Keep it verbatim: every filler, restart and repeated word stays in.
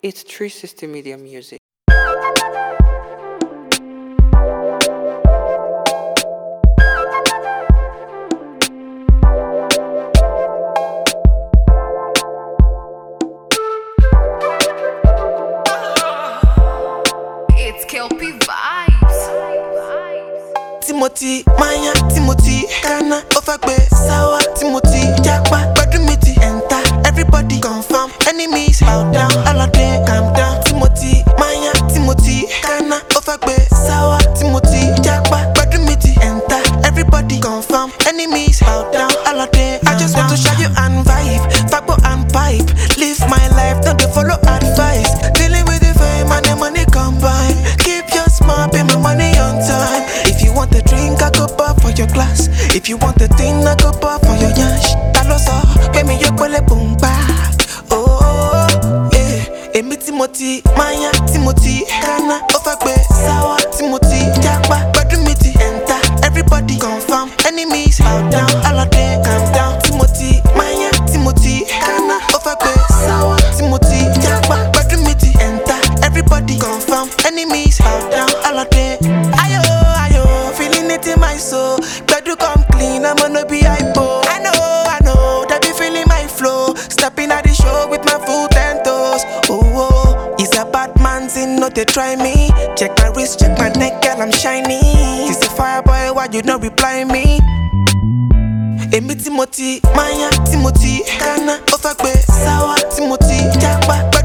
It's three sixty Media Music. It's Kelpie Vibes. Timothy, Maya, Timothy, Kana, Ofakbe, Sawa, Timothy, Jakpa, Badumiti, Enter, everybody confirm, enemies bow down, all of them calm down. Timothy, Maya, Timothy, Kana, Ofakbe, Sawa, Timothy, Jakpa, Badumiti, Enter, everybody confirm, enemies bow down, all of them. I just want to show you and vibe, Fagbo and pipe, live my life, don't they follow advice, dealing with the fame and the money combine, keep your smart, pay my money on time. If you want a drink, I go bar for your glass. If you want a thing, I go bar for your yash. Taloso, pay me your pole boom ba. Oh, yeah. Emi Timothy, Maya, Timothy, Kana, Ofakbe, Sawa, Timothy, Jakpa, Badumiti, Enter, everybody confirm, enemies bow down, all of them calm down. Timothy, Maya, Timothy, Kana, Ofakbe, Sawa, Timothy, Jakpa, Badumiti, Enter, everybody confirm, enemies bow down, all of them. Ayo, ayo, feeling it in my soul. Glad you come clean, I'm gonna be hypo. I know, I know, that be feeling my flow. Stepping at the show with my foot and toes. Oh, oh, it's a bad man thing, no they try me. Check my wrist, check my neck, girl, I'm shiny. It's a fire boy, why you not reply me? Emi Timothy, Maya, Timothy, Kana, Ofakbe, Sawa, Timothy, Jakpa,